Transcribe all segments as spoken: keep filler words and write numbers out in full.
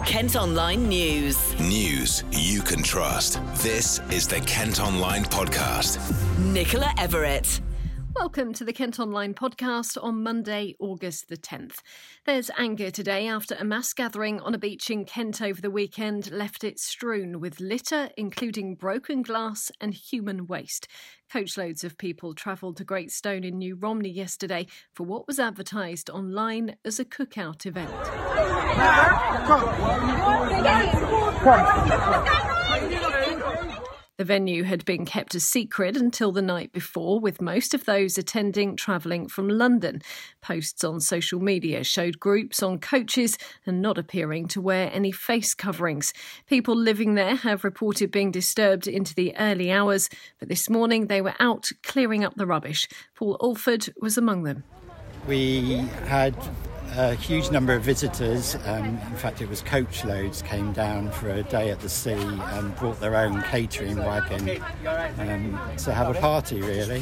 Kent Online News. News you can trust. This is the Kent Online Podcast. Nicola Everett. Welcome to the Kent Online Podcast on Monday, August the tenth. There's anger today after a mass gathering on a beach in Kent over the weekend left it strewn with litter, including broken glass and human waste. Coachloads of people travelled to Great Stone in New Romney yesterday for what was advertised online as a cookout event. The venue had been kept a secret until the night before, with most of those attending travelling from London. Posts on social media showed groups on coaches and not appearing to wear any face coverings. People living there have reported being disturbed into the early hours, but this morning they were out clearing up the rubbish. Paul Alford was among them. We had a huge number of visitors. Um, in fact, it was coach loads came down for a day at the sea and brought their own catering wagon um, to have a party, really.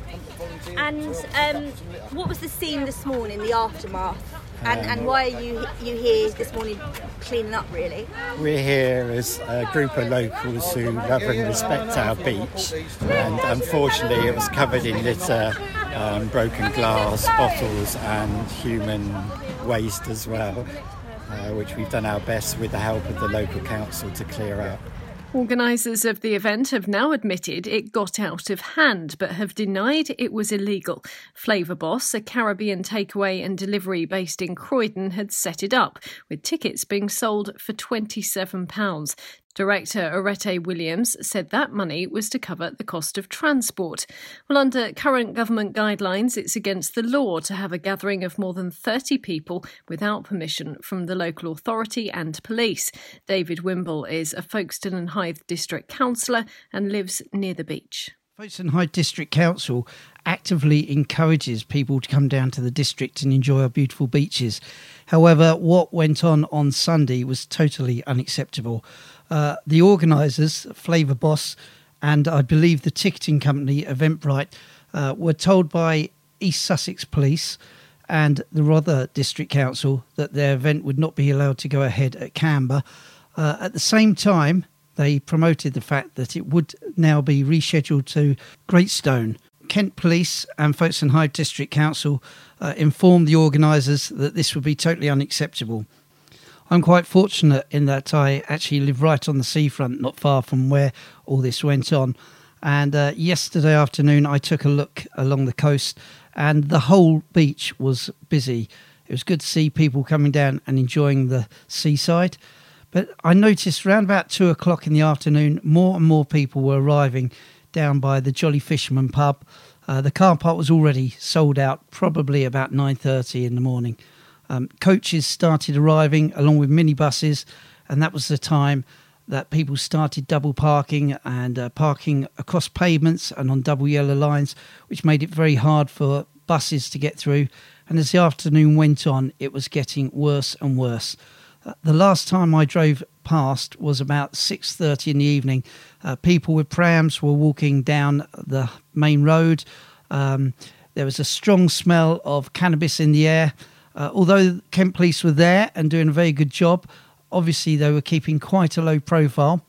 And um, what was the scene this morning, the aftermath? And, um, and why are you you here this morning cleaning up, really? We're here as a group of locals who love and respect our beach, and unfortunately it was covered in litter, um, broken glass, bottles and human waste as well, uh, which we've done our best with the help of the local council to clear up. Organisers of the event have now admitted it got out of hand, but have denied it was illegal. Flavour Boss, a Caribbean takeaway and delivery based in Croydon, had set it up, with tickets being sold for twenty-seven pounds. Director Arete Williams said that money was to cover the cost of transport. Well, under current government guidelines, it's against the law to have a gathering of more than thirty people without permission from the local authority and police. David Wimble is a Folkestone and Hythe District Councillor and lives near the beach. Folkestone and Hythe District Council actively encourages people to come down to the district and enjoy our beautiful beaches. However, what went on on Sunday was totally unacceptable. Uh, the organisers, Flavour Boss, and I believe the ticketing company, Eventbrite, uh, were told by East Sussex Police and the Rother District Council that their event would not be allowed to go ahead at Canberra. Uh, at the same time, they promoted the fact that it would now be rescheduled to Great Stone. Kent Police and Folkestone and Hythe District Council uh, informed the organisers that this would be totally unacceptable. I'm quite fortunate in that I actually live right on the seafront, not far from where all this went on. And uh, yesterday afternoon I took a look along the coast and the whole beach was busy. It was good to see people coming down and enjoying the seaside. But I noticed around about two o'clock in the afternoon, more and more people were arriving down by the Jolly Fisherman pub. Uh, the car park was already sold out, probably about nine thirty in the morning. Um, coaches started arriving along with minibuses, and that was the time that people started double parking and uh, parking across pavements and on double yellow lines, which made it very hard for buses to get through. And as the afternoon went on, it was getting worse and worse. Uh, the last time I drove past was about six thirty in the evening. Uh, people with prams were walking down the main road. Um, there was a strong smell of cannabis in the air. Uh, although Kent Police were there and doing a very good job, obviously they were keeping quite a low profile.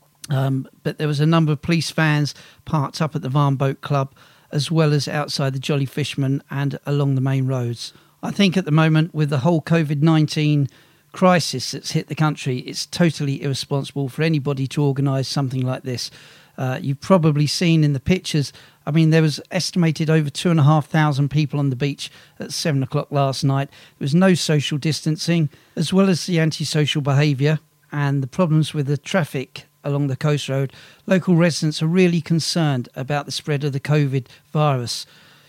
Um, but there was a number of police vans parked up at the Varn Boat Club, as well as outside the Jolly Fisherman and along the main roads. I think at the moment, with the whole covid nineteen crisis that's hit the country, it's totally irresponsible for anybody to organise something like this. Uh, you've probably seen in the pictures, I mean, there was estimated over two and a half thousand people on the beach at seven o'clock last night. There was no social distancing, as well as the antisocial behaviour and the problems with the traffic along the coast road. Local residents are really concerned about the spread of the COVID virus.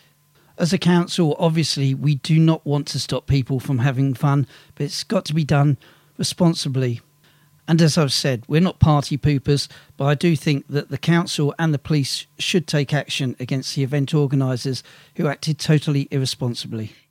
As a council, obviously, we do not want to stop people from having fun, but it's got to be done responsibly. And as I've said, we're not party poopers, but I do think that the council and the police should take action against the event organisers who acted totally irresponsibly.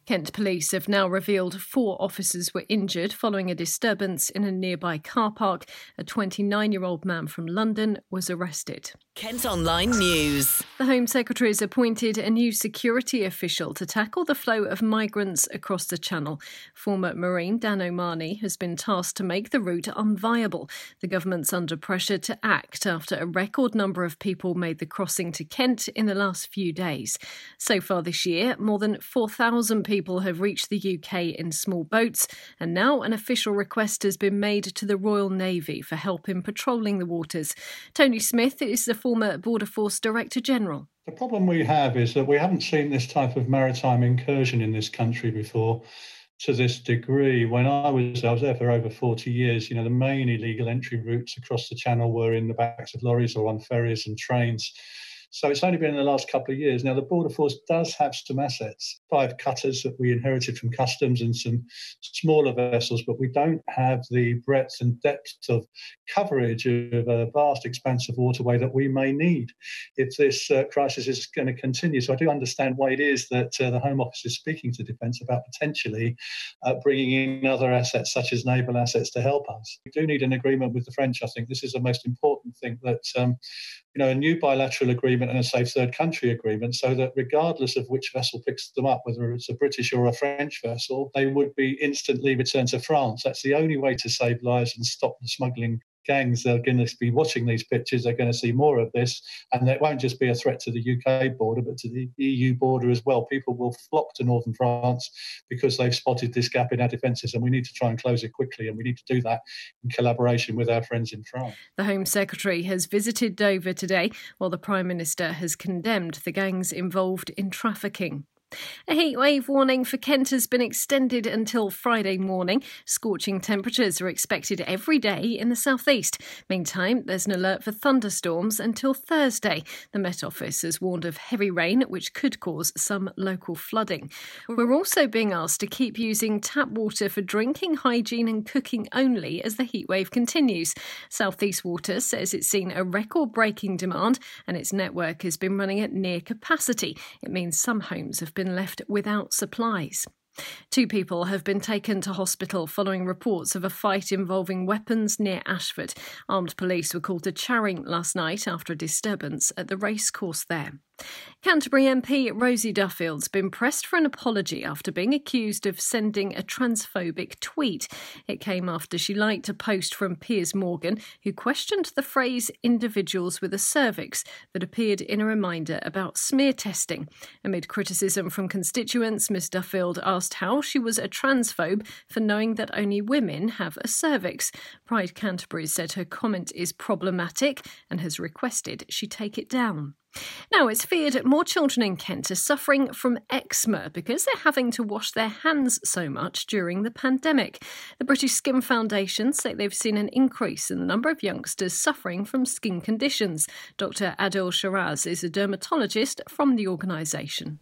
Kent police have now revealed four officers were injured following a disturbance in a nearby car park. A twenty-nine-year-old man from London was arrested. Kent Online News. The Home Secretary has appointed a new security official to tackle the flow of migrants across the Channel. Former Marine Dan O'Mahony has been tasked to make the route unviable. The government's under pressure to act after a record number of people made the crossing to Kent in the last few days. So far this year, more than four thousand people have reached the U K in small boats, and now an official request has been made to the Royal Navy for help in patrolling the waters. Tony Smith is the former Border Force Director General. The problem we have is that we haven't seen this type of maritime incursion in this country before to this degree. When I was, I was there for over forty years, you know, the main illegal entry routes across the Channel were in the backs of lorries or on ferries and trains. So it's only been in the last couple of years. Now, the Border Force does have some assets, five cutters that we inherited from Customs and some smaller vessels, but we don't have the breadth and depth of coverage of a vast expanse of waterway that we may need if this uh, crisis is going to continue. So I do understand why it is that uh, the Home Office is speaking to Defence about potentially uh, bringing in other assets, such as naval assets, to help us. We do need an agreement with the French. I think this is the most important thing, that um, you know, a new bilateral agreement and a safe third country agreement, so that regardless of which vessel picks them up, whether it's a British or a French vessel, they would be instantly returned to France. That's the only way to save lives and stop the smuggling gangs. They're going to be watching these pictures. They're going to see more of this, and it won't just be a threat to the U K border, but to the E U border as well. People will flock to northern France because they've spotted this gap in our defences, and we need to try and close it quickly, and we need to do that in collaboration with our friends in France. The Home Secretary has visited Dover today, while the Prime Minister has condemned the gangs involved in trafficking. A heatwave warning for Kent has been extended until Friday morning. Scorching temperatures are expected every day in the southeast. Meantime, there's an alert for thunderstorms until Thursday. The Met Office has warned of heavy rain, which could cause some local flooding. We're also being asked to keep using tap water for drinking, hygiene and cooking only as the heatwave continues. South East Water says it's seen a record-breaking demand and its network has been running at near capacity. It means some homes have been left without supplies. Two people have been taken to hospital following reports of a fight involving weapons near Ashford. Armed police were called to Charing last night after a disturbance at the racecourse there. Canterbury M P Rosie Duffield's been pressed for an apology after being accused of sending a transphobic tweet. It came after she liked a post from Piers Morgan, who questioned the phrase individuals with a cervix that appeared in a reminder about smear testing. Amid criticism from constituents, Miss Duffield asked how she was a transphobe for knowing that only women have a cervix. Pride Canterbury said her comment is problematic and has requested she take it down. Now, it's feared more children in Kent are suffering from eczema because they're having to wash their hands so much during the pandemic. The British Skin Foundation say they've seen an increase in the number of youngsters suffering from skin conditions. Doctor Adil Shiraz is a dermatologist from the organisation.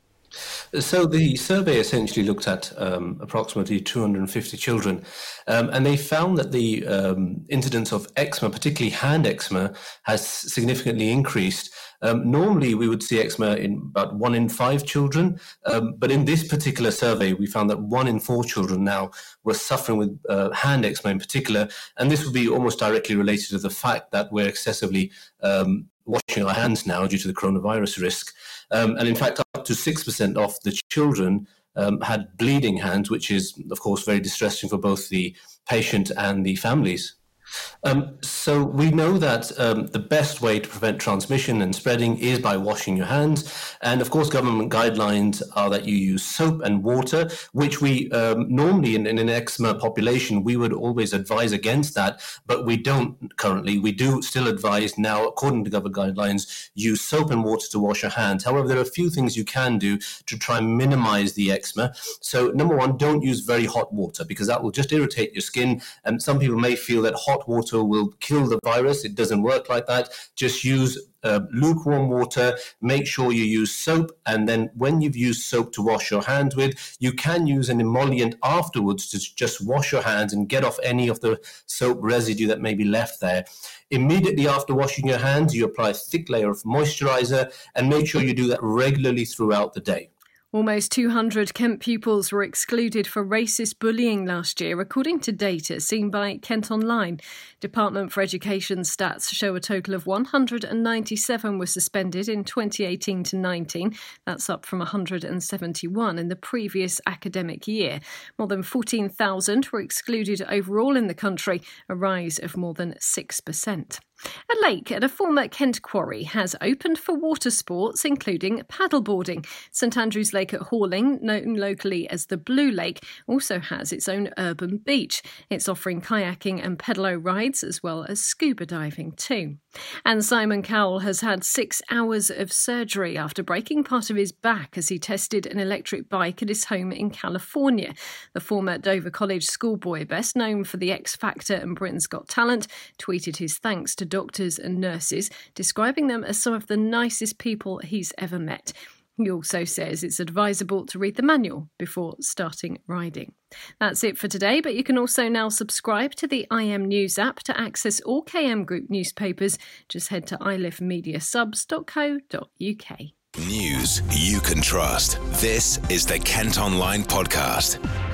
So the survey essentially looked at um, approximately two hundred fifty children, um, and they found that the um, incidence of eczema, particularly hand eczema, has significantly increased. Um, normally, we would see eczema in about one in five children, um, but in this particular survey, we found that one in four children now were suffering with uh, hand eczema in particular, and this would be almost directly related to the fact that we're excessively um, washing our hands now due to the coronavirus risk. Um, and in fact, up to six percent of the children um, had bleeding hands, which is, of course, very distressing for both the patient and the families. Um, so we know that um, the best way to prevent transmission and spreading is by washing your hands. And of course, government guidelines are that you use soap and water, which we um, normally in, in an eczema population, we would always advise against that, but we don't currently. We do still advise now, according to government guidelines, use soap and water to wash your hands. However, there are a few things you can do to try and minimize the eczema. So number one, don't use very hot water because that will just irritate your skin. And some people may feel that hot water will kill the virus. It doesn't work like that. Just use uh, lukewarm water. Make sure you use soap. And then when you've used soap to wash your hands with, you can use an emollient afterwards to just wash your hands and get off any of the soap residue that may be left there. Immediately after washing your hands, you apply a thick layer of moisturizer and make sure you do that regularly throughout the day. Almost two hundred Kent pupils were excluded for racist bullying last year, according to data seen by Kent Online. Department for Education stats show a total of one hundred ninety-seven were suspended in twenty eighteen to nineteen. That's up from one hundred seventy-one in the previous academic year. More than fourteen thousand were excluded overall in the country, a rise of more than six percent. A lake at a former Kent quarry has opened for water sports, including paddleboarding. St Andrews Lake at Horling, known locally as the Blue Lake, also has its own urban beach. It's offering kayaking and pedalo rides, as well as scuba diving too. And Simon Cowell has had six hours of surgery after breaking part of his back as he tested an electric bike at his home in California. The former Dover College schoolboy, best known for The X Factor and Britain's Got Talent, tweeted his thanks to doctors and nurses, describing them as some of the nicest people he's ever met. He also says it's advisable to read the manual before starting riding. That's it for today, but you can also now subscribe to the I M News app to access all K M Group newspapers. Just head to i live media subs dot co dot uk. News you can trust. This is the Kent Online Podcast.